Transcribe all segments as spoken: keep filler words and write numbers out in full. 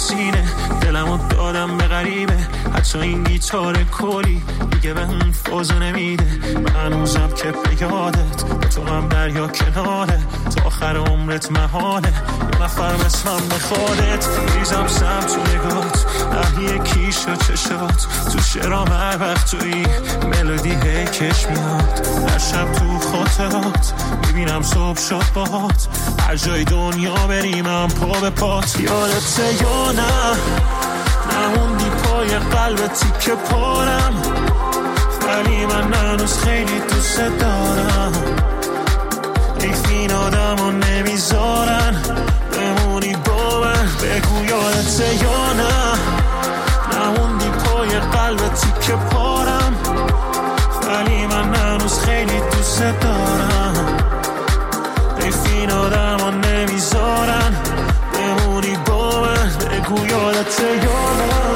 سینه، دلمو دادم به غریبه، حتی این گیتار کلی دیگه به اون فازو نمیده. من هنوزم که به یادت، به تو هم دریا کناره، تا آخر عمرت محاله یه نفر مثلم بخوادت. ریزم سم تو نگات، نهی کیش و چشات، تو شرام هر وقت توی ملودی هی کش میاد. در شب تو خاطرات میبینم صبح شد باهات، هر جای دنیا بریمم پا به پات. یادت یا نه نموندی پای قلبتی که پارم، ولی من هنوز خیلی دوست دارم. این آدمو نمیذارن بمونی با من، بگو یادت یا نه نموندی پای قلبتی که پارم، ولی من هنوز خیلی دوست دارم. این آدمو نمیذارن بمونی با من، بگو یادت یا نه.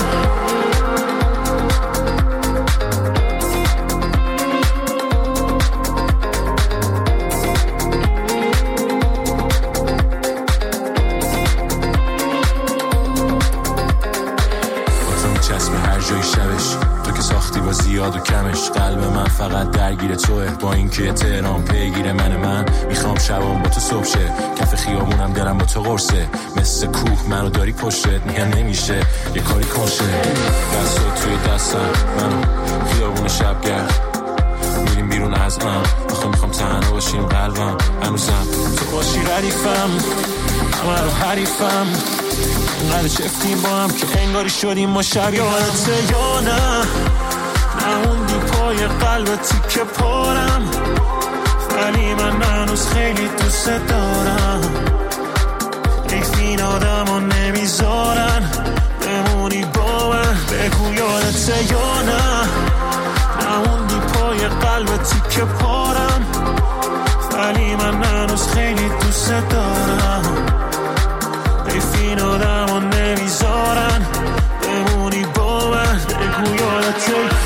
زیاد و کمش، قلب من فقط درگیر توه، با اینکه تهران پیگیر من من میخوام شبام با تو صبح شه، کف خیابونم دلم با تو قرصه، مثل کوه منو داری پشتت، میگن نمیشه یه کاری کنشه. دستات توی دستم منو خیابون شبگرد، میریم بیرون از من، آخه میخوام تنها باشیم قلبم هنوزم تو باشی ردیفم، همه رو حریفم، اینقدر چفتیم با هم که انگاری شدیم ما شب. یادت یا نه نموندی پای قلبتی که پارم، ولی من هنوز خیلی دوست دارم. این آدمو نمیذارن بمونی با من، بگو یادت یا نه نموندی پای قلبتی که پارم، ولی من هنوز خیلی دوست دارم. این آدمو نمیذارن بمونی با من، بگو یادت یا نه.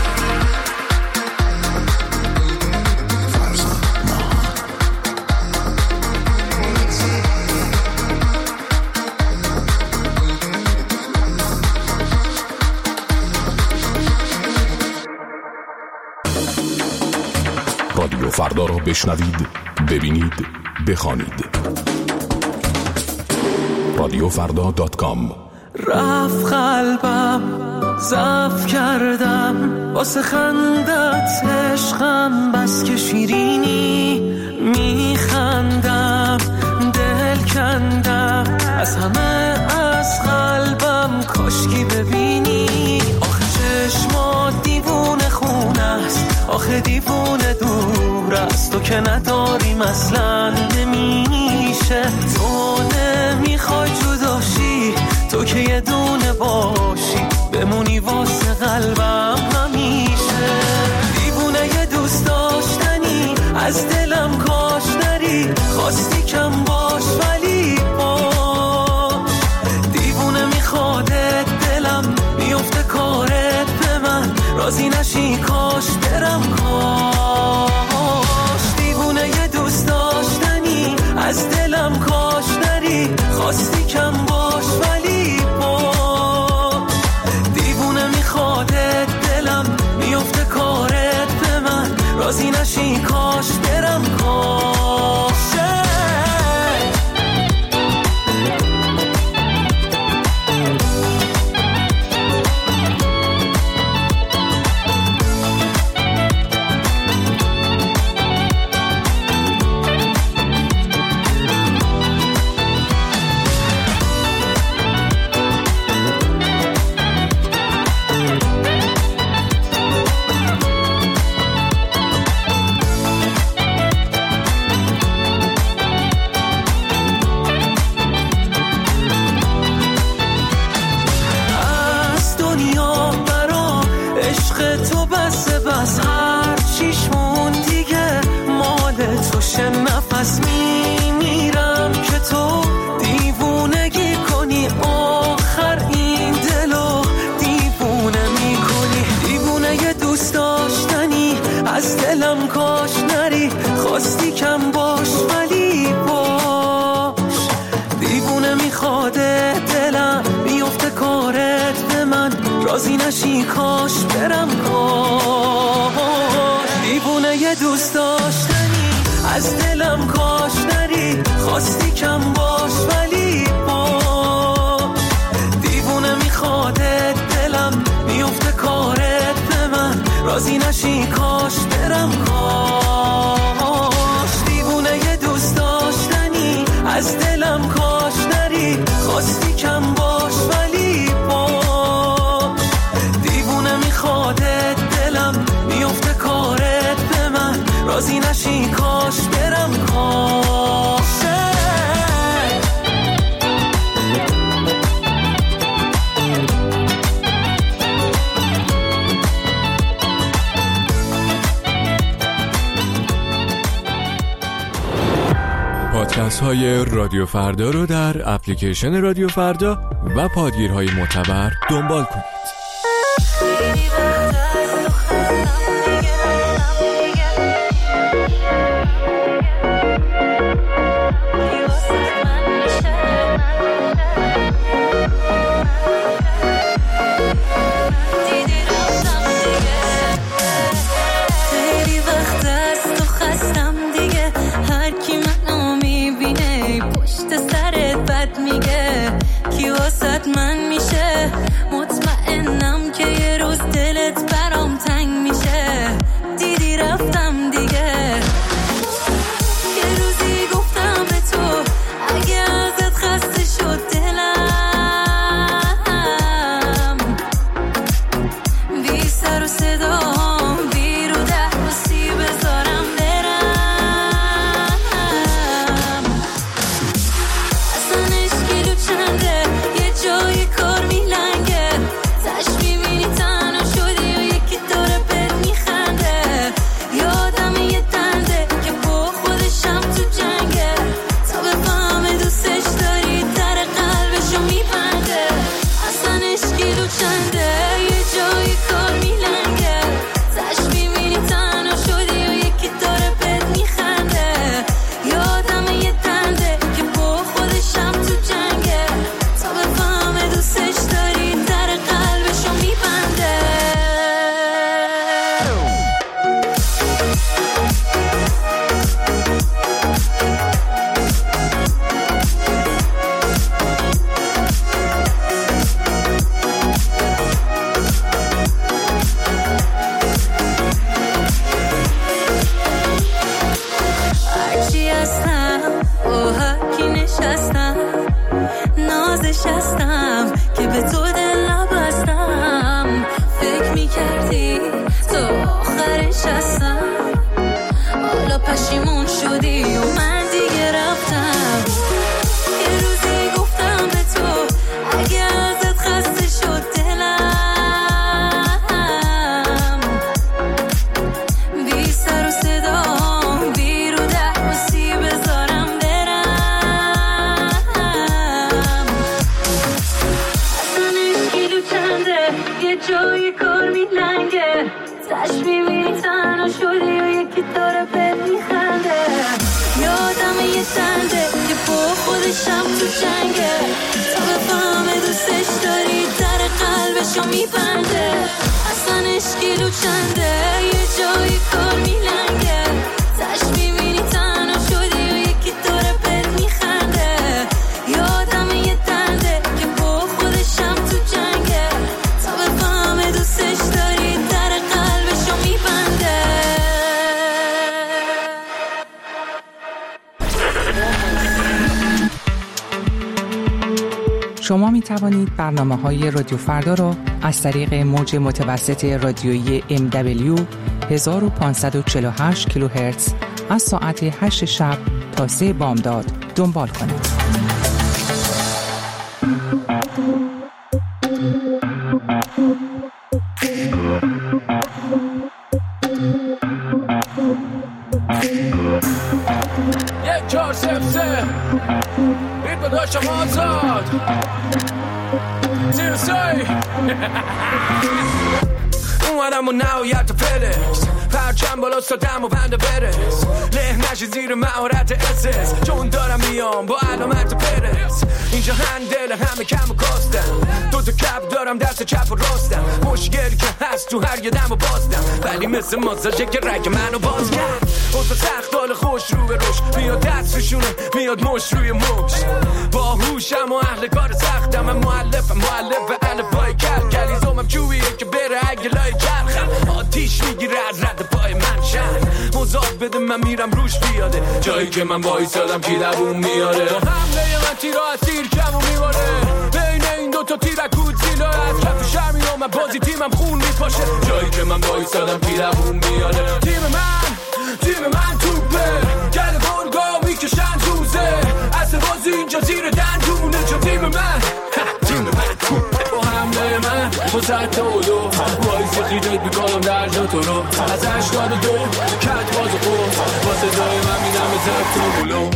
رادیو فردا را بشنوید، ببینید، بخوانید. رادیو فردا دات کام. رفت قلبم ضعف کردم واسه خندت عشقم، بس که شیرینی میخندم، دل کندم از همه از قلبم، کاشکی ببینی آخه چشمات دیوونه خونه است، آخه دیوونه دور است، تو که نداریم اصلا نمیشه، تو نمیخوای جداشی، تو که یه دونه باشی بمونی واسه قلبم همیشه. دیوونه یه دوست داشتنی از دلم کاش نری، خواستی کم باش ولی باش، دیوونه میخوادت دلم میفته کارت به من، راضی نشی کاش برم کاش. دیوونه یه دوست داشتنی از دلم کاش نری، خواستی کم باش ولی باش، دیوونه میخوادت دلم میفته کارت به من، راضی نشی کاش برم کاش. نفس میمیرم که تو دیوونگی کنی، آخر این دلو دیوونه میکنی. دیوونه یه دوست داشتنی از دلم کاش نری، خواستی کم باش ولی باش، دیوونه میخواده دلم نشی کاش برم کاش. دیوونه یه دوست داشتنی از دلم کاش نری، خواستی کم باش ولی باش. دیوونه میخوادت دلم میفته کارت به من، راضی نشی کاش برم کاش. دیوونه یه دوست داشتنی از دلم کاش نری، خواستی کم باش ولی باش. دیوونه میخوادت دلم میفته کارت به من، راضی نشی کاش برم کاش. پادکست های رادیو فردا رو در اپلیکیشن رادیو فردا و پادگیرهای معتبر دنبال کنید. من میشه مطمئنم که یه روز دلت برام تنگ میشه. دیدی رفتم دیگه، یه روزی گفتم به تو اگه ازت خسته شد دلم، بی سر و صدام بی رو درسی بذارم برم. اصلا اشکیلو چنده جای کار میلنگه، تش میبینی تنها شدی و یکی داره بهت میخنده. یادم یه دنده که با خودشم تو جنگه، تا بفهمه دوستش داری در قلبشو میبنده. اصلا اشکیلو چنده یه جای کار میلنگه، تش میبینی تنها شدی و یکی داره بهت میخنده. یادم یه دنده که با خودشم تو جنگه، تا بفهمه دوستش داری در قلبشو میبنده. هرچی هستم با هرکی نشستم، نازش هستم که به تو دل نبستم. فکر میکردی تو آخرش هستم، حالا پشیمون شدی و من دیگه رفتم. یه روزی گفتم به تو اگه ازت خسته شد دلم، بی سر و صدام بی رو درسی بذارم برم. اصلا اشکیلو چنده یه جای کار میلنگه، تش میبینی تنها شدی و یکی داره بهت میخنده. یادم یه دنده که با خودشم تو جنگه، تا بفهمه دوستش داری در قلبشو میبنده. اصلا اشکیلو چنده یه جای کار میلنگه، تش میبینی تنها شدی و یکی داره بهت میخنده. یادم یه دنده که با خودشم تو جنگه، تا بفهمه دوستش داری در قلبشو میبنده. شما می توانید برنامه‌های رادیو فردا را از طریق موج متوسط رادیویی ام دبلیو هزار و پانصد و چهل و هشت کیلوهرتز از ساعت هشت شب تا سه بامداد دنبال کنید. یک چهار سف سه بیت با داشتم آزاد سی و سی اومدم و نهایت فلکس پرچم بالا سادم و پنده برس له نشی زیر مهارت اسس چون دارم میام با علامت پرس اینجا هندل همه کم و کاستم دو تا کپ دارم دست چپ و راستم مشکلی که هست تو هر یه دم و بازدم ولی مثل ماساژه که رگ منو باز کرد اوزا سختال خوش رو به روش میاد دست روشونه میاد مش روی مش با هوشم و اهل کار سختم من مؤلفم مؤلف الفبای کل کلیزومم چوبیه که بره اگه لای چرخم آتیش میگیره از رد پای من شهر مزاد بده من میرم روش بیاده جایی که من وایسادم کی لبون میاره با حمله من تیرا از تیر کم و میباره بین این دوتا تیرکود زیلا از کف شهر میام من بازی تیمم خون میپاشه جایی که من وایسادم کی لبون میاره تیم من تیم من توپه گل گرگا میکشن دوزه اصل بازی اینجا زیر دندونه چون تیم من تیم من توپه با حمله من با ست و دو وایسی خیجت میکنم در جا تو رو از هشتاد و دو کت باز و خوب با صدای من میدم به زفت و بلو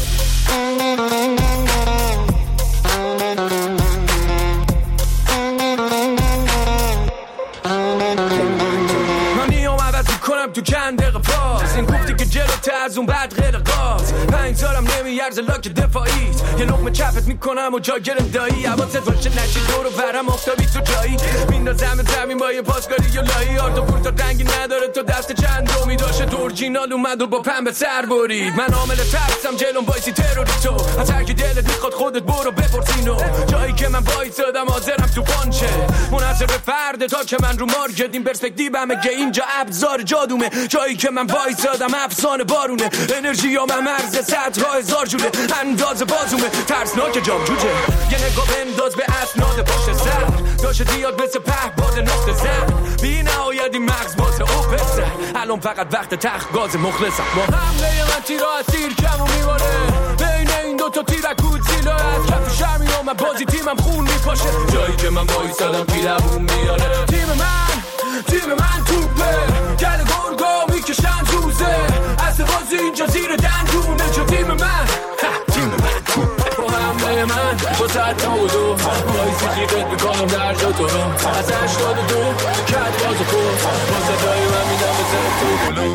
تو چند دقیقه پاس این گفتی که جلوته از اون بعد غیر قاس پنج سالم نمیارزه لاک دفاعیت یه لقمه چپت میکنم و جا گرم دایی حواست باشه نشی دور و برم آفتابی تو جایی میندازم زمین با یه پاسکاری یا لایی آرتا پورتا رنگی نداره تو دست چند رومی داشته دورجینال اومد و با پنبه سر برید من عامل ترسم جلوم وایسی تروریستو از هر کی دلت میخواد خودت برو بپرسینو جایی که من وایسادم حاضرم تو پانچه منحصر به فرد تا که من رو مارکت این پرسپکتیو همه که اینجا ابزار جادو جایی که من وایسادم افسانه بارونه انرژی یا من مرز صدها هزار جوله انداز بازومه ترسناک جام جوجه یه نگاه بنداز به اسناد پشت سر داشته دیاد مثل په باد نقطه زن بی نهایت این مغز باز او پسر الان فقط وقت تخت گاز مخلصم با حمله من تیرا از تیر کم و میباره بین این دوتا تیرکود زیلا از کف شهر میام من بازی تیمم خون میپاشه جایی که من وایسادم کی لبون میاره تیم من تیم من توپه گل گرگا میکشن دوزه اصل بازی اینجا زیر دندونه چون تیم من تیم من توپه با حمله من با ست و دو وایسی خیقت میکنم در جا تو رو از هشتاد و دو کت باز و خوب با صدای من میدم به زفت و بلو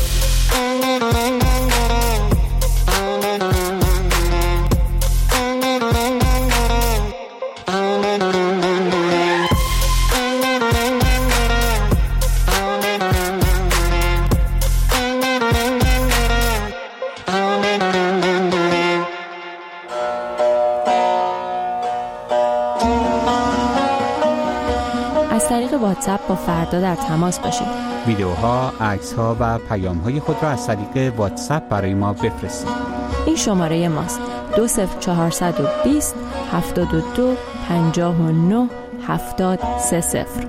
واتساپ با فردا در تماس باشید. ویدیوها، عکس‌ها و پیام‌های خود را از طریق واتساپ برای ما بفرستید. این شماره ماست: دو صفر چهارصد و بیست هفتاد و دو پنجاه و نه هفتاد سه صفر.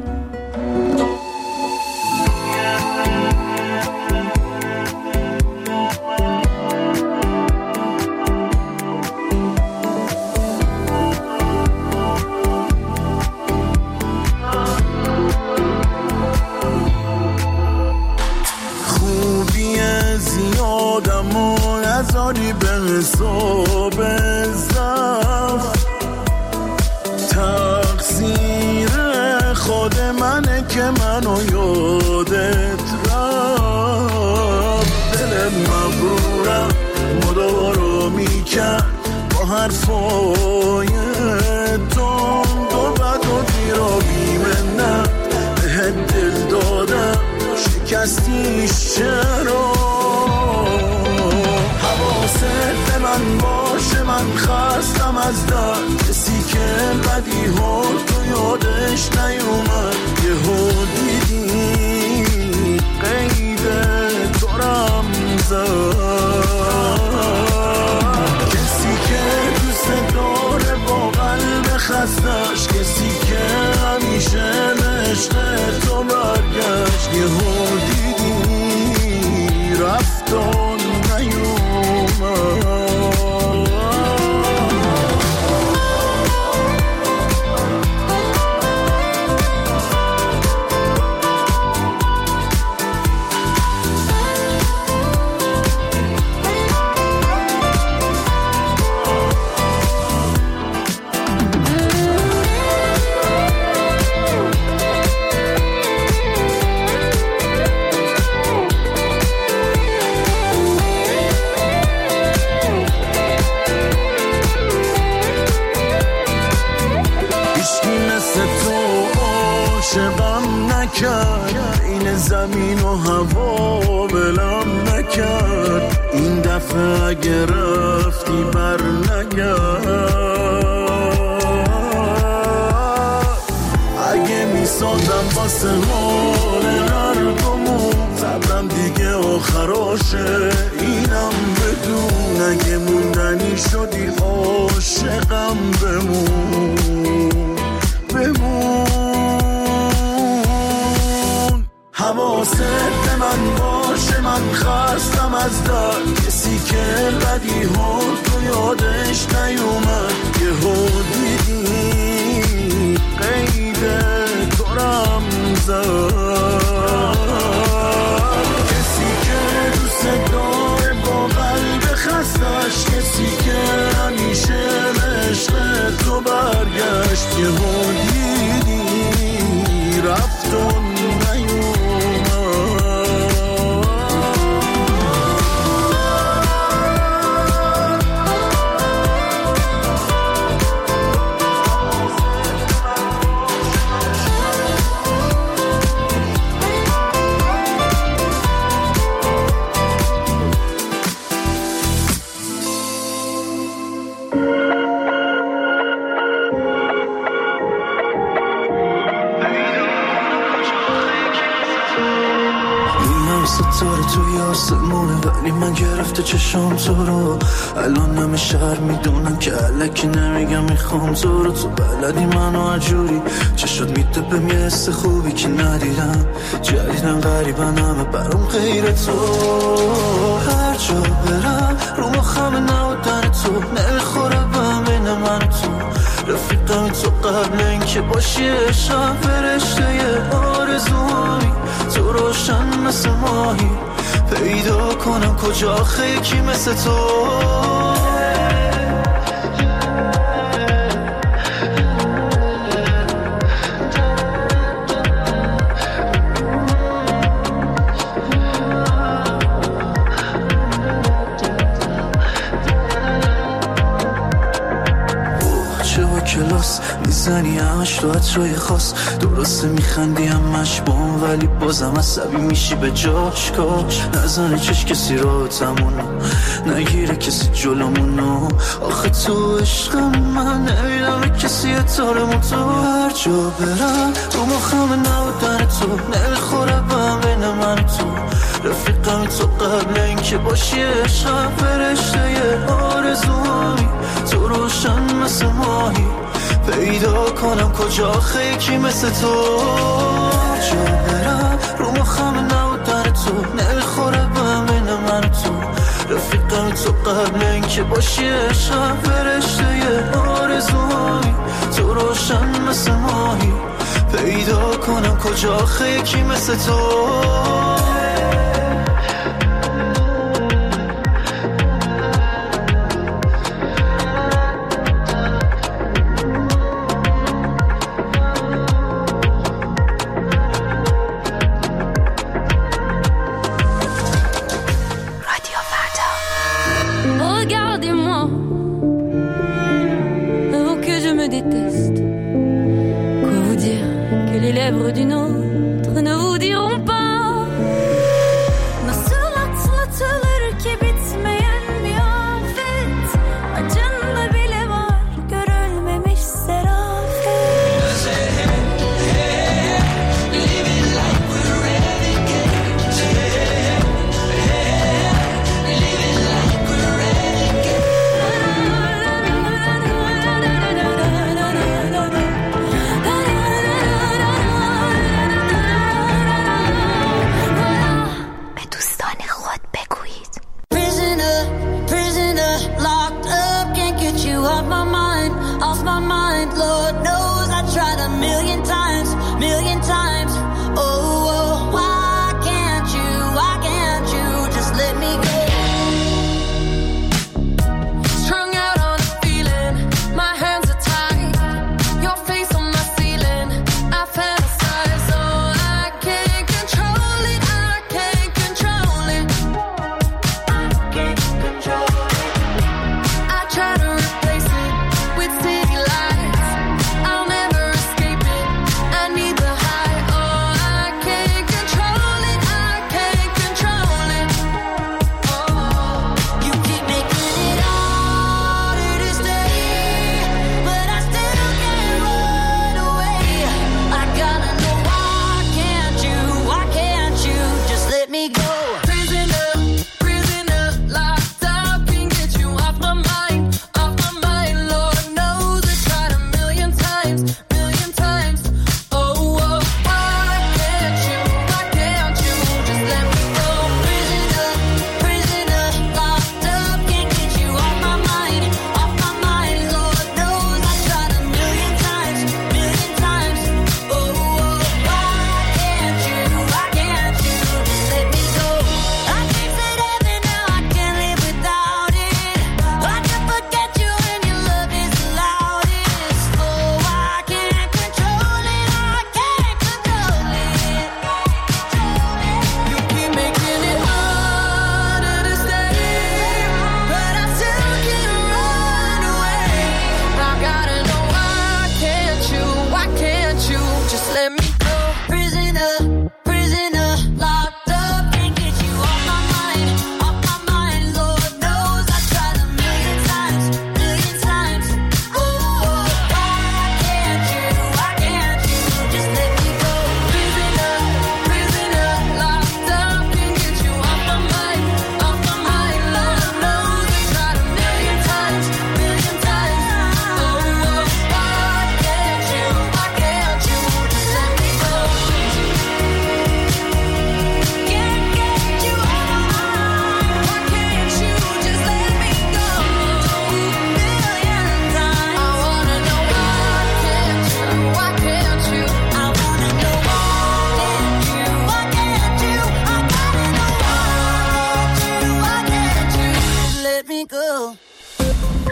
نزاری به حساب زفت تقصیر خود منه که منو یادت رفت دل مغرورم مدارو میکرد با حرفای تند و بد و دیرا بیمنم بهت دل دادم شکستیش چرا حواست به من باشه من خستم از در کسی که بدی ها تو یادش نیومد یه ها دیدی قید تو رمزد کسی که دوست داره با قلب خستش کسی که همیشه عشق تو برگشت یه ها دیدی رفتان نیومد زمین و هوا ولم نکرد، این دفعه اگه رفتی بر نگرد. اگه میسازم واسه حال هرگمون، صبرم دیگه آخراشه اینم بدون. اگه موندنی شدی عاشقم بمون بمون. حواست به من باشه من خستم از درد، کسی که بدی ها تو یادش نیومد. یه ها دیدی قیده دارم زد، کسی که دوست داره با قلب خستش، کسی که همیشه عشق تو برگشت. یه ها دیدی رفت و نیومد. ستاره توی آسمونه ولی من گرفته چشم تو رو. الان همه شهر میدونن که الکی نمیگم میخوام تو رو. تو بلدی منو عجوری چشات میتپم یه حس خوبی که ندیدم. جدیدم غریبن همه برام غیر تو. هر جا برم رو مخم نبودن تو نمیخوره بهم بین من تو. رفیقم تو قبل اینکه باشی عشقم فرشته یه آرزوهایی. تو روشن مثل ماهی پیدا کنم کجا خیکی مثل تو. کلاس میزنی همش تو عطرهای خاص، درسته میخندی همش بام ولی بازم عصبی میشی به جاش. کاش نزنه چش کسی را تمونو، نگیره کسی جلومونو. آخه تو عشقم من نمیدم به کسی اتارمون. تو هر جا برم رو مخم نبودن تو نمیخوره بهم بین من تو. رفیقم تو قبل اینکه باشی عشقم فرشته یه آرزوهایی. تو روشن مثل ماهی پیدا کنم کجا خیکی مثل تو. جا برم رو مخم نبودن تو نمیخوره بهم بین من تو. رفیقم تو قبل اینکه باشی عشقم فرشته یه آرزوهایی. تو روشن مثل ماهی پیدا کنم کجا خیکی مثل تو. D'une autre ne vous diront pas nasıl atlatılır ki bitmeyen bir afet. Acında bile var görülmemiş serafet. Living like we're renegades. Living like we're renegades.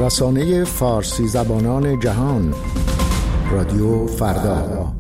رسانه فارسی زبانان جهان، رادیو فردا.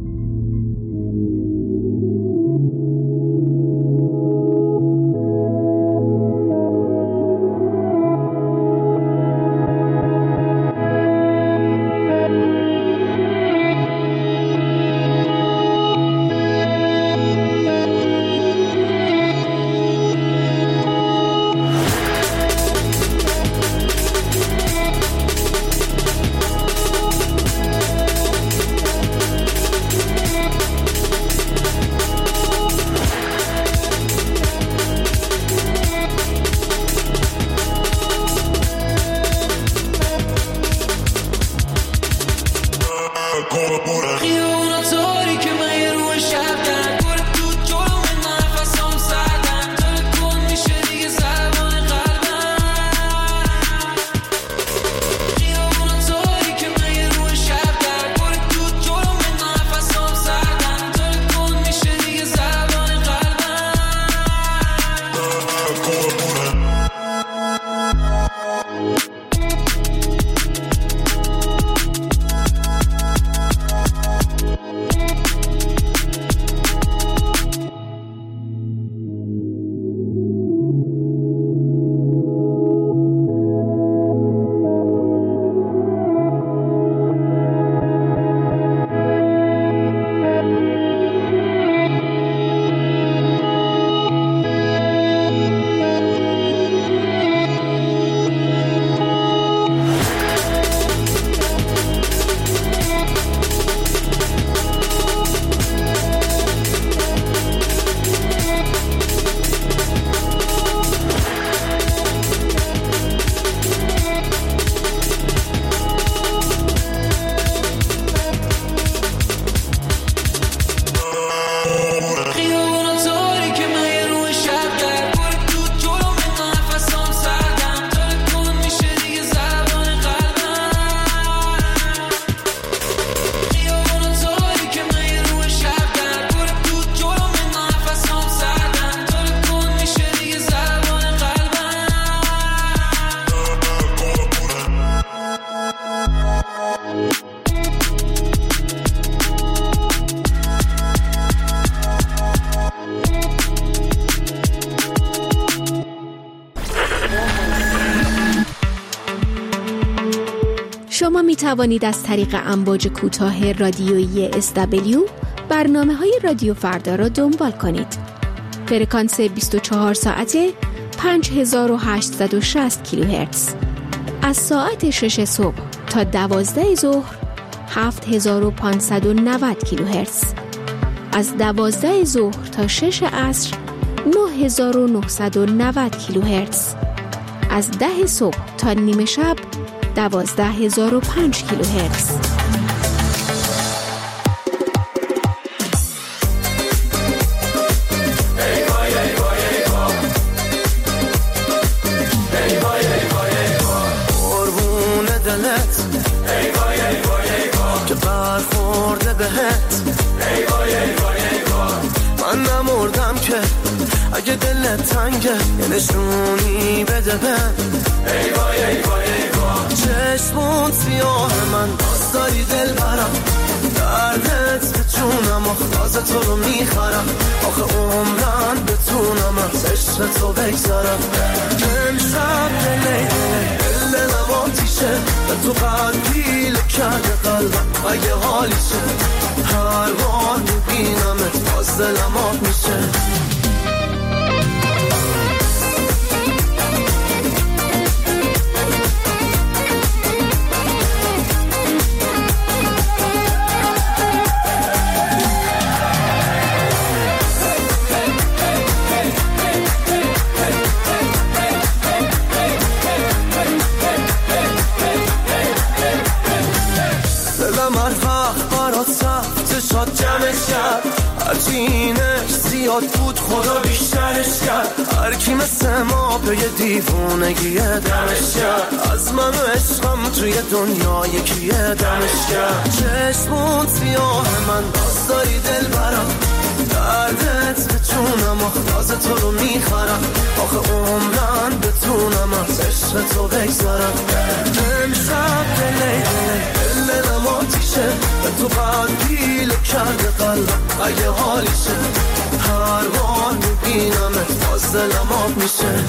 شما می توانید از طریق امواج کوتاه رادیویی اس دبلیو برنامه های رادیو فردا را دنبال کنید. فرکانس بیست و چهار ساعته پنج هزار و هشتصد و شصت کیلوهرتز. از ساعت شش صبح تا دوازده ظهر هفت هزار و پانصد و نود کیلوهرتز. از دوازده ظهر تا شش عصر نه هزار و نهصد و نود کیلوهرتز. از ده صبح تا نیمه شب دوازده هزار و پنج کیلوهرتز. قربون دلت ای وای ای وای ای وای که برخورده بهت ای وای ای وای ای وای من نمردم که اگه دلت تنگه یه نشونی بده بهم ای وای ای وای ای وای چشمون سیاه من باز داری دل برم دردت به جونم آخلاز تو رو میخرم آخه عمرن بتونم از عشق تو بگذارم امشب دلی دل دلم آتیشه به تو قلبی لکنه قلبم اگه حالیشه هر بار میبینمت باز دلم آب میشه. شاد جمعش کرد هرچینش زیاد بود خدا بیشترش کرد هر کی مثل ما به یه دیوونگی دمش کرد از من و عشقم توی دنیا یکیه دمش کرد چشمون سیاه من باز داری دل برم در بعدت بتونم تازه تو رو میخرم آخه عمرن بتونم از عشق تو بگذارم امشب دلی دلی دلم آتیشه به تو قدیل کرده قلبم اگه حالیشه هر بار میبینمت باز دلم آب میشه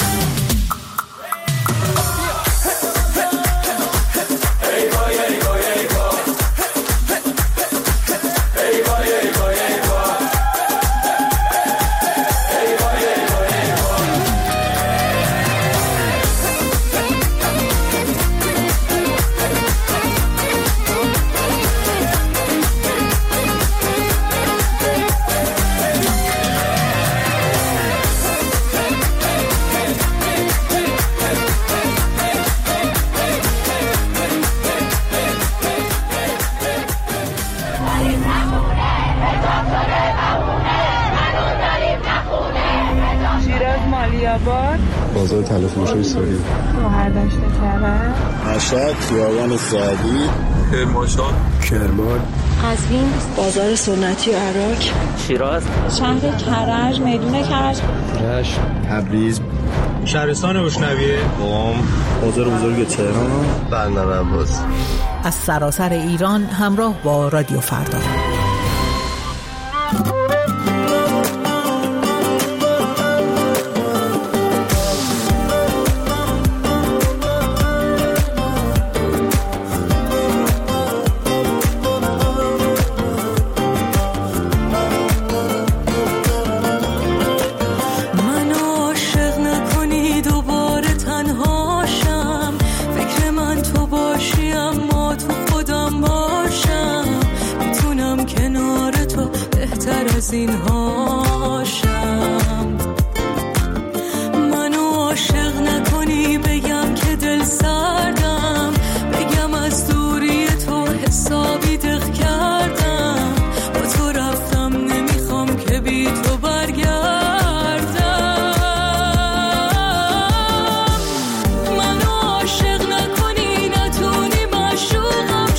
بازار تلفروشی سوری مهردشت کرد مشهد خیابان سعدی کرمانشاه کرمان قزوین بازار سنتی عراق شیراز شهر کرج میدون کرج رشت تبریز شهرستان بوشنویه قم بازار بزرگ تهران بندر عباس از سراسر ایران همراه با رادیو فردا.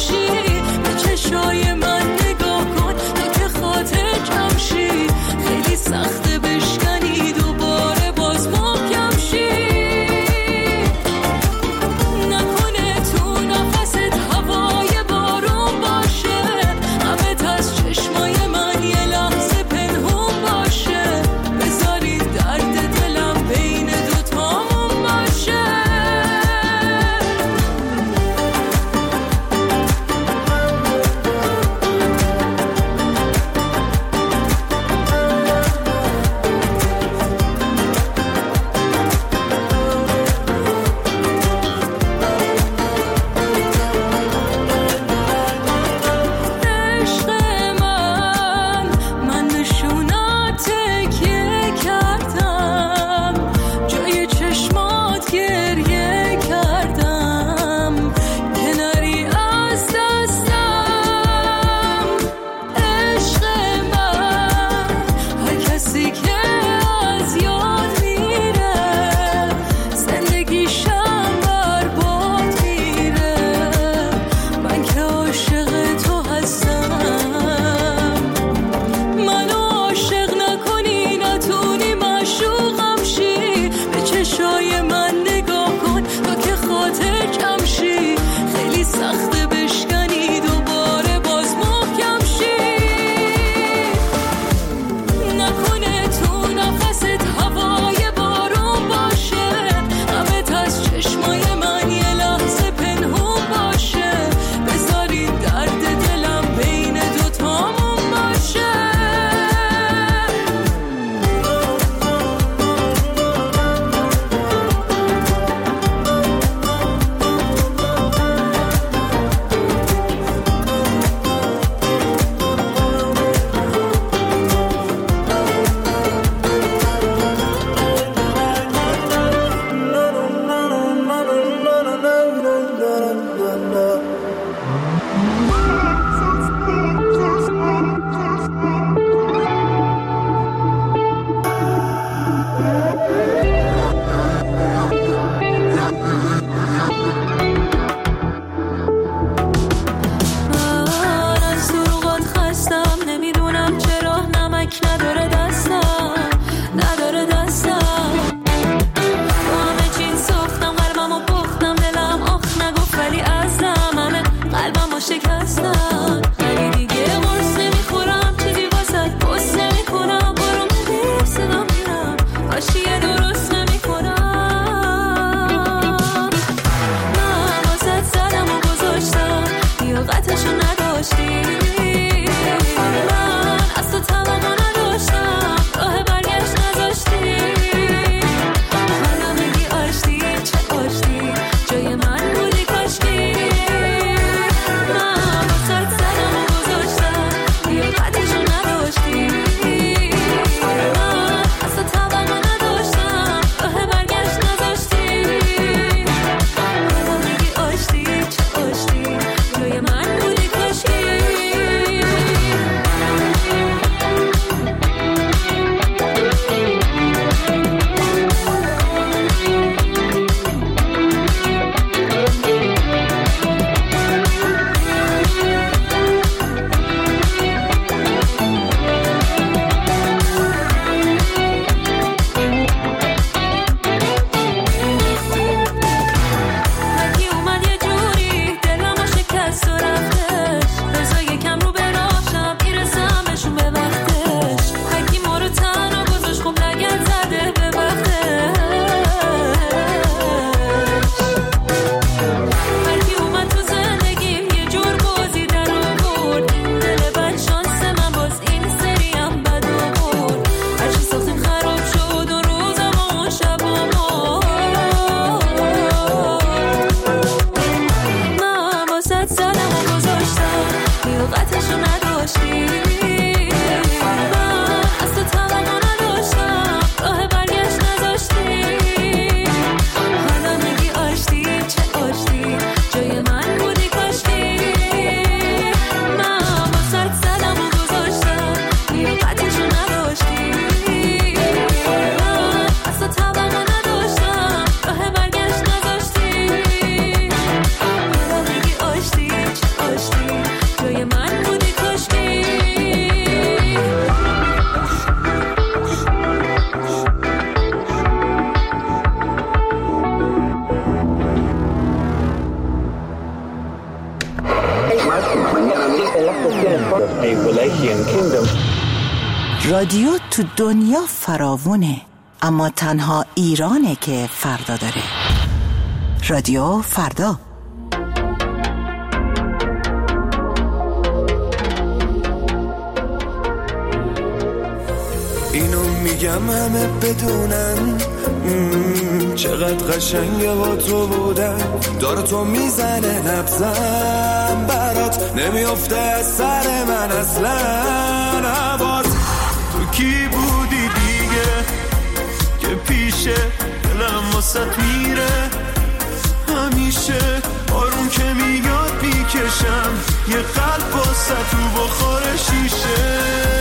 خیلی رادیو تو دنیا فراوونه، اما تنها ایرانه که فردا داره. رادیو فردا. اینو میگم همه بدونن چقدر قشنگه با تو بودن. داره تو میزنه نبزم برات نمیافته از سر من اصلا. عباس تو کی بودی دیگه که پیشه دلم واسط میره همیشه. آروم که میاد بیکشم یه قلب واسط تو بخور شیشه.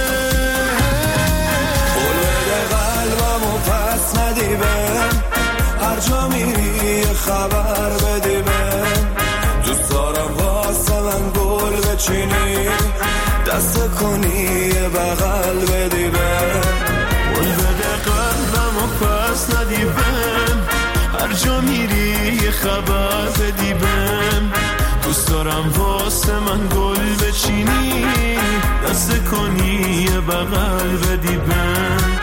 قلبمو پس ندی بهم، هر جا میری یه خبر بدی بهم. دوست دارم واسه من گل بچینی، دست کنی یه بغل بدی بهم. گل بده قلبمو پس ندی بهم، هر جا میری یه خبر بدی بهم. دوست دارم واسه من گل بچینی، دست کنی یه بغل بدی بهم.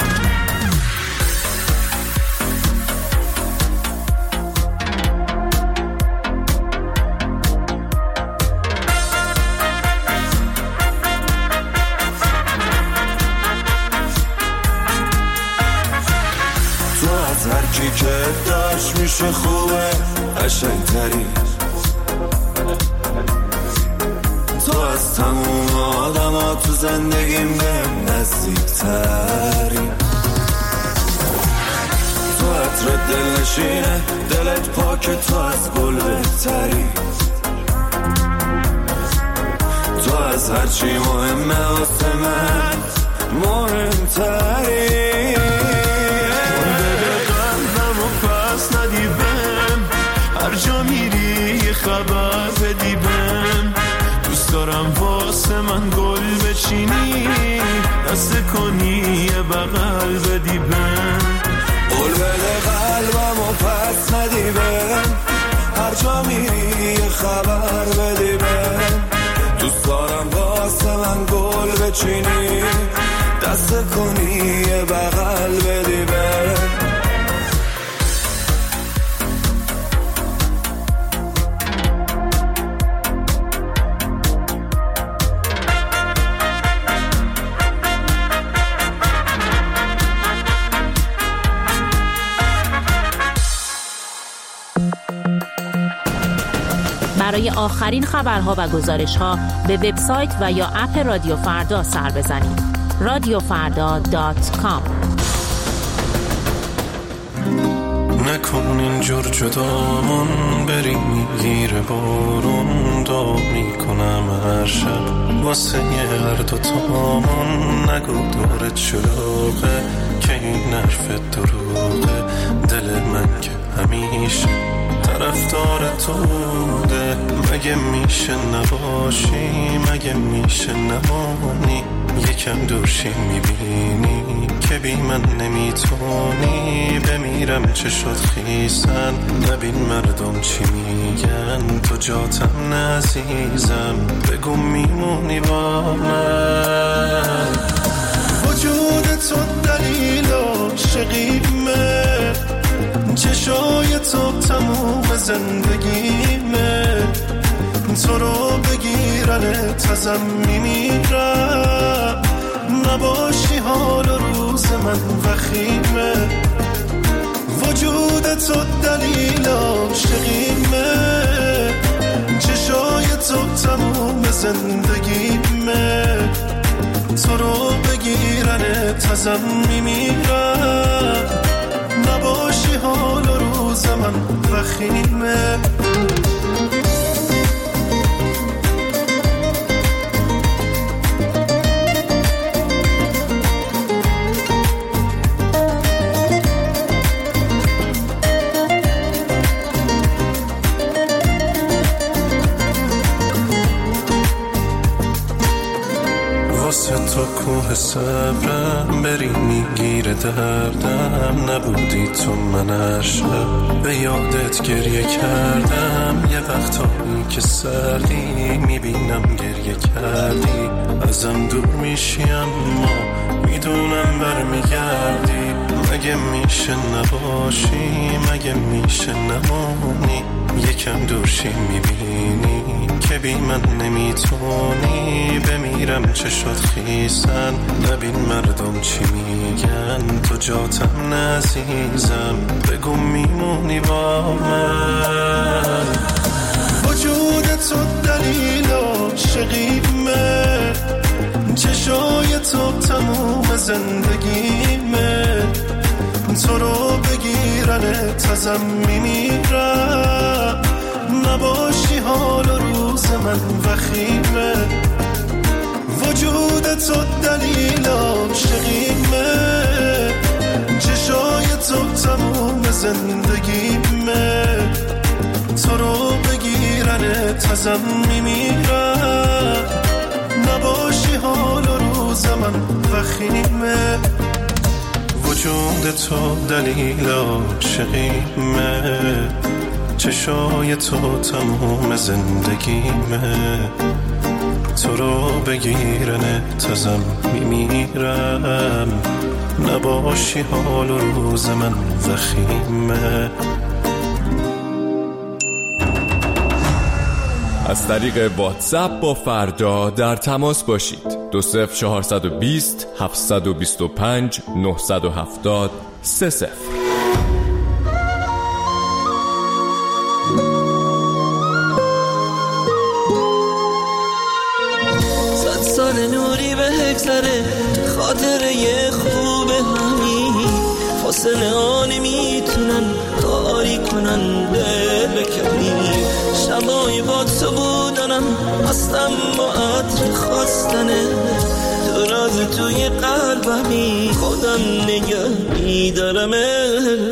که داشت میشه خوبه قشنگتری، تو از تموم آدم ها تو زندگیم بهم نزدیکتری. تو عطر دل نشینه دلت پاکه، تو از گل بهتری. تو از هرچی مهمه واسه من مهمتری. هر جا میری یه خبر بدی بهم. دوست دارم واسه من گل بچینی، دست کنی یه بغل بدی بهم. قول بده قلبمو پس ندی بهم، هر جا میری یه خبر بدی بهم. دوست دارم واسه من گل بچینی، دست کنی یه بغل بدی بهم. برای آخرین خبرها و گزارش‌ها به وبسایت و یا اپ رادیو فردا سر بزنید. رادیو فردا دات کام. نکن اینجور جدامون بری میگیره بارون، دعا میکنم هر شب واسه یه هر دوتامون. نگو دورت شلوغه که این حرفت دروغه، دل من که همیشه طرفدار تو بوده. مگه میشه نباشی، مگه میشه نمانی، یکم دورشی میبینی که بی من نمیتونی. بمیرم چه شد خیسن، نبین مردم چی میگن، تو جاتم نعزیزم بگو میمونی با من. وجود تو دلیل عاشقیمه، چشای تو تموم زندگیمه. تو رو بگیرن تزم میمیرم، نباشی حال روز من وخیمه. وجود تو دلیل عاشقیمه، چشای تو تموم زندگیمه. تو رو بگیرن تزم میمیرم، نباشی حال روز من وخیمه. واسه تو کوه صبرم بری میگیره دردم. نبودی تو من هر شب به یادت گریه کردم. یه وقتایی که سردی میبینم گریه کردی، ازم دور میشی اما میدونم برمیگردی، مگه میشه نباشی، مگه میشه نمانی، یکم دورشی میبینی که بی من نمیتونی، بمیرم چه شد خیسن، نبین مردم چی میگن، تو جاتم نزیزم، بگو میمونی با من. وجود تو دلیل عاشقیمه، چشای تو تموم زندگیمه، تو رو بگیرن تازم میمیرم، نباشی حال و روز من وخیمه. وجود تو دلیل عاشقیمه، چشای تو تموم زندگیمه، تو رو بگیرن تازم میمیرم، نباشی حال و روز من وخیمه. وجود تو دلیل عاشقیمه، چشای تو تموم زندگیمه، تو رو بگیرن تازم میمیرم، نباشی حال و روز من وخیمه. از طریق واتساپ با فردا در تماس باشید. دو صفر چهارصد و بیست هفتصد و بیست و پنج نهصد و هفتاد سه صفر. صد سال نوری به هکسره، خاطره یه خوب همین، فاصله ها نمیتونن کاری کنن دل بکنی. شبای با تو بودنم هستم با عطر خواستنه، تو راز توی قلبمی خودم نگه میدارمه.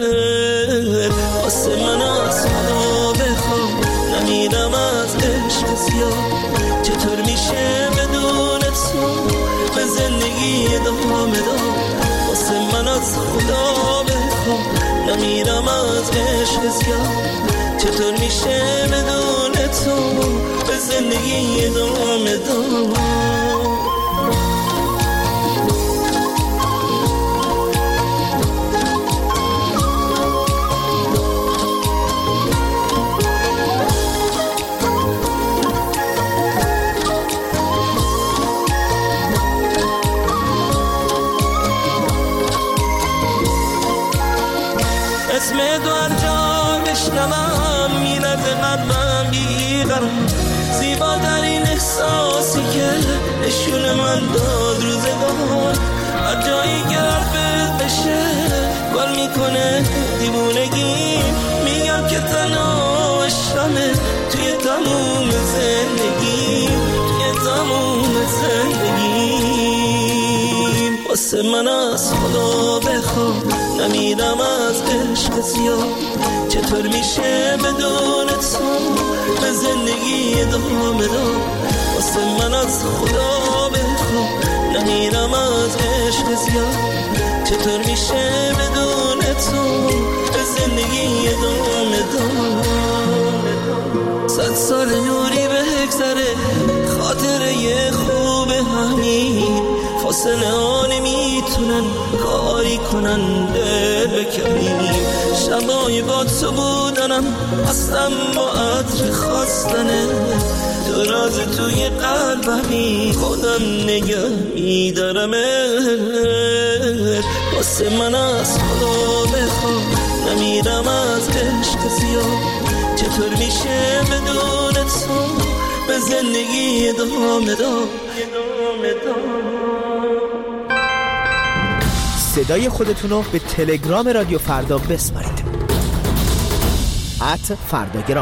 واسه من از خدا بخوام نمیدم از عشق زیاد، چطور میشه بدون تو به زندگی ادامه داد. واسه من از خدا بخوام نمیدم از عشق زیاد، چطور میشه بدون تو به زندگی ادامه داد. اسم دو هر جا بشنوم میرد قلبم بیقرار، زیباترین احساسی که نشون من داد روزگار. هر جایی که حرفت بشه گل میکنه دیوونگی، میگم که تنها عشقمه توی تموم زندگی، توی تموم زندگی. واسه من از خدا بخوام نمیدم از عشق زیاد، چطور میشه بدون تو به زندگی ادامه داد. واسه من از خدا بخوام نمیدم از عشق زیاد، چطور میشه بدون تو به زندگی ادامه داد. صد سال نوری به هکسره، خاطره یه خوب همین، فاصله ها نمیتونن کاری کنن دل بکنیم. شبای با تو بودنم هستم با عطر خواستنه، تو راز توی قلبمی خودم نگه میدارمه. واسه من از خدا بخوام نمیدم از عشق زیاد، چطور میشه بدون تو به زندگی ادامه داد. صدای خودتون رو به تلگرام رادیو فردا بسپارید. ات فرداگرام.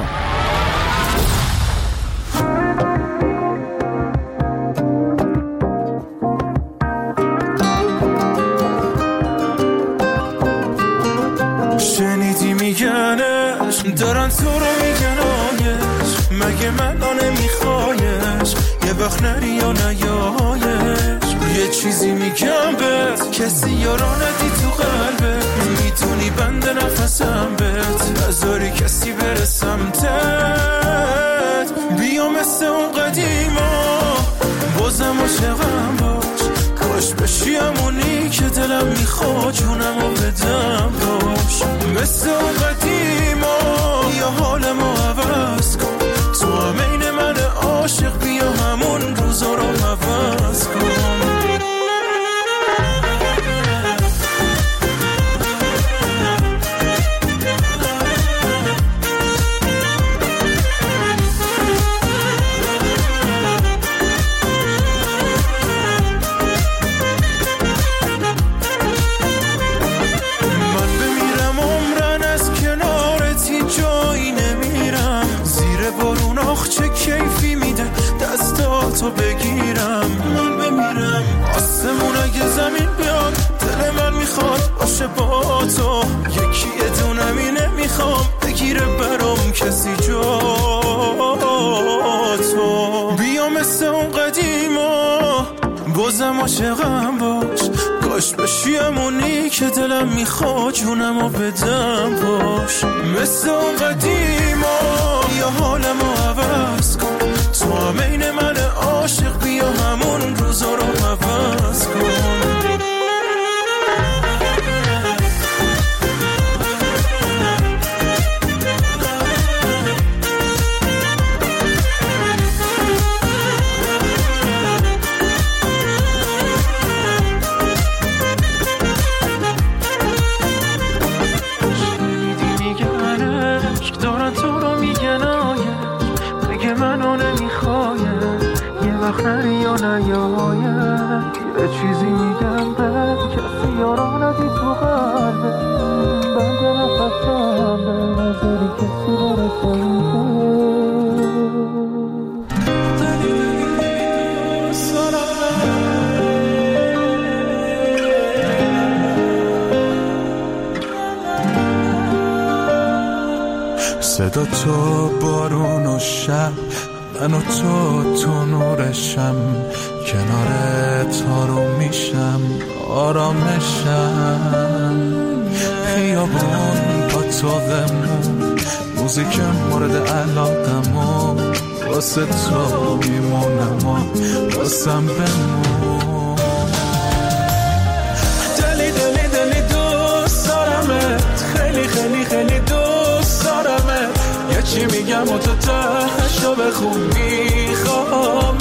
شنیدی میگنش دارن تو رو میگنایش، مگه من نمیخوایش یه وقت نری یا نیایش. یه چیزی میگم بهت کسی یارا ندی تو قلبت، میتونی بند نفسم بهت نذاری کسی بره سمتت. بیا مثل اون قدیما بازم عاشقم باش، کاش بشی همونی دلم میخواد جونمو بدم باش، مثل اون قدیما یا حال ما عوض کن، تو هم این من عاشق بیا همون روزا رو عوض کن. تو بگیرم من بمیرم آسمون اگه زمین بیاد دل من میخواد باشه با تو، یکی دونم اینه میخوام بگیره برام کسی جا تو، بیا مثل اون قدیما بازم عاشقم باش، کاش بشیمونی که دلم میخواد جونمو بدم باش، مثل اون قدیما یا حالمو عوض کن، تو هم این من عاشق بیا همون روزا رو عوض کن. نری یا نیاید یه چیزی میگم به کسی یارا ندی تو قلبه، بند نفسم به نظری کسی برسه صدا تو بارون و شب من و تو تو نورشم، کنارت آروم میشم آرامشم، خیابون با تو غمون موزیک مورد علاقمون، واسه تو میمونم و واسم بمون، دلی دلی دلی دوست دارمت، خیلی خیلی خیلی دوست دارمت، یه چی میگم و تو تهشو بخون میخوامت،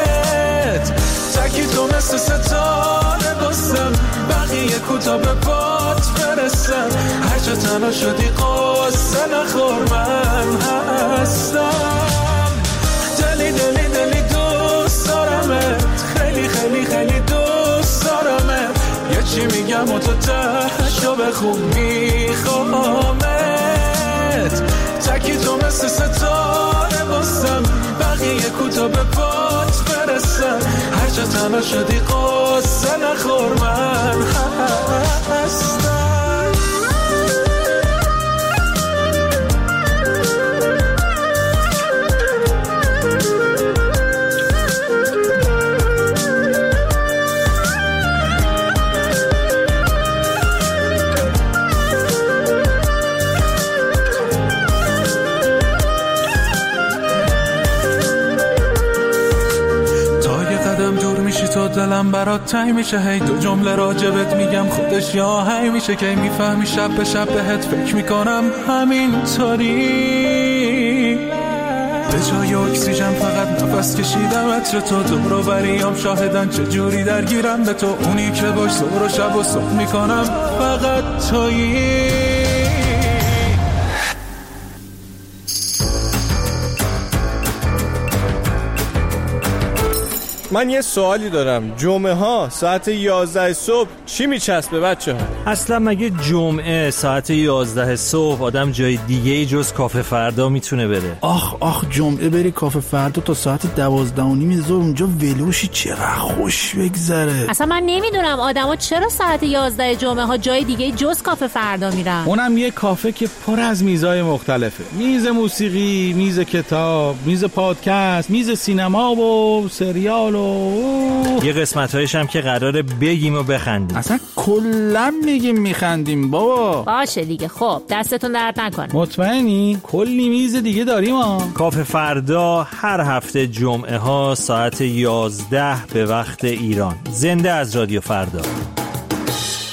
تکی تو مثل ستاره باسم، بقیه کوتا به باد برسم، هر جا تنها شدی قصه نخور من هستم، دلی دلی دلی دوست دارمت، خیلی خیلی خیلی دوست دارمت، یه چی میگم و تو تهشو بخون میخوامت، تکی تو مثل ستاره باسم، بقیه کوتا به باد برسن، هر جا تنها شدی قصه نخور من هستم. تو دلم برات تنگ میشه، هی دو جمله راجبت میگم خودش یا هی میشه که میفهمی شب به شب بهت فکر میکنم همینطوری، به جای اکسیژن فقط نفس کشیدم عطر تو، دور و بریام شاهدن چجوری درگیرم به تو، اونی که باش ظهر و شب و صبح میکنم فقط تویی. من یه سوالی دارم، جمعه ها ساعت یازده صبح چی میچسبه بچه ها؟ اصلا مگه جمعه ساعت یازده صبح آدم جای دیگه جز کافه فردا میتونه بره؟ آخ آخ جمعه بری کافه فردا تا ساعت دوازده و نیم ظهر اونجا ولوشی چقدر خوش بگذره. اصلا من نمیدونم آدما چرا ساعت یازده جمعه ها جای دیگه جز کافه فردا میرن. اونم یه کافه که پر از میزای مختلفه، میز موسیقی، میز کتاب، میز پادکست، میز سینما و سریال و یه قسمت‌هایش هم که قراره بگیم و بخندیم. اصلا کلا میگیم میخندیم بابا. باشه دیگه، خب دستتون درد نکنه. مطمئنی؟ کلی میز دیگه داریم ها. کافه فردا هر هفته جمعه ها ساعت یازده به وقت ایران، زنده از رادیو فردا.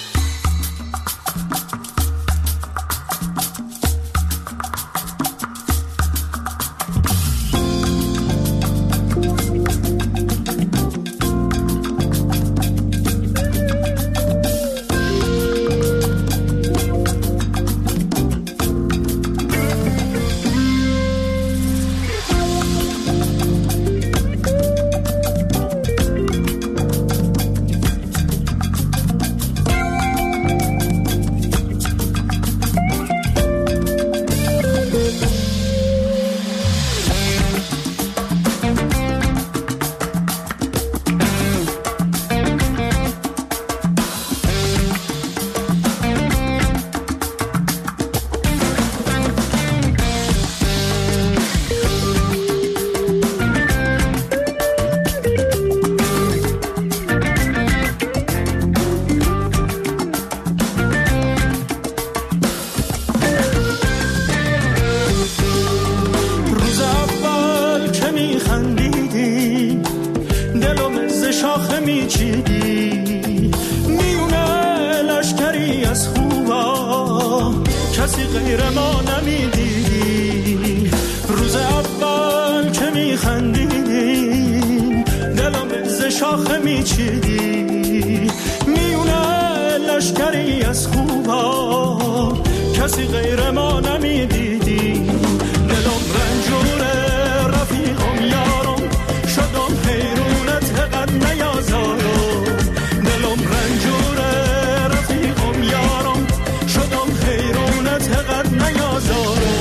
کسی غیر ما نمیدیدی. روز اول که میخندیدیم دلم ز شاخه میچیدی. میونه لشکری از خوبا کسی غیر ما نمیدیدی. دلم رنجوره رفیقم یارم شدم حیرونت قد نیازارم. دلم رنجوره رفیقم یارم شدم حیرونت قد نیازارم.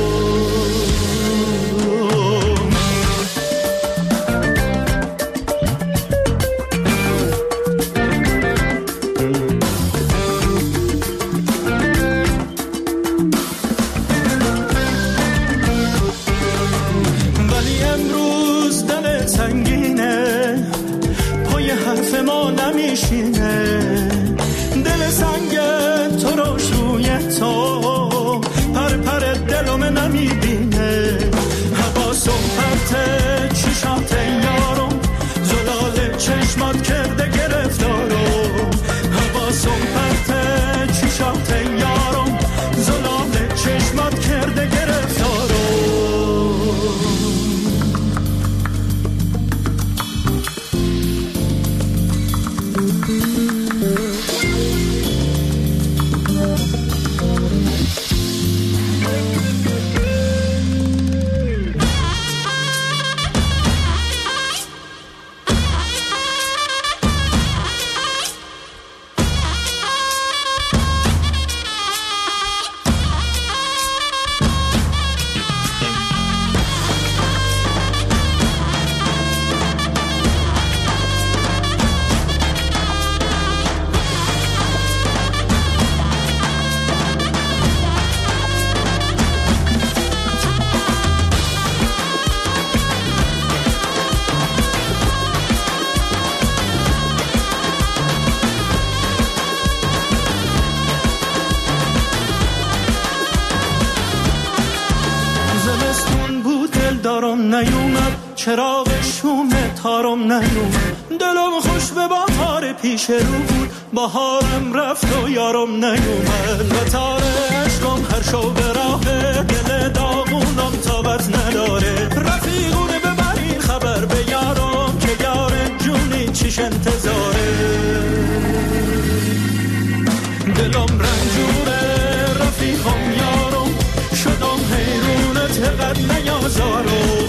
دل سنگ تو روش روی تو پر پر دلم نمیبینه. حواسم پرته چشات یارم زلال چشمات کرده گرفتارم. حواسم پرته چشات یارم زلال چشمات کرده گرفتارم. نیومد چراغ شوم تارم نیومد. دلم خوش به بهار پیش رو بود بهارم رفت و یارم نیومد. و تار عشقم هر شو به راه دل داغونم تابت نداره. رفیقونه ببرین خبر به یارم که یار جونی چیش انتظاره. دلم رنجوره رفیقم یارم شدم حیرونت قد نیازارم.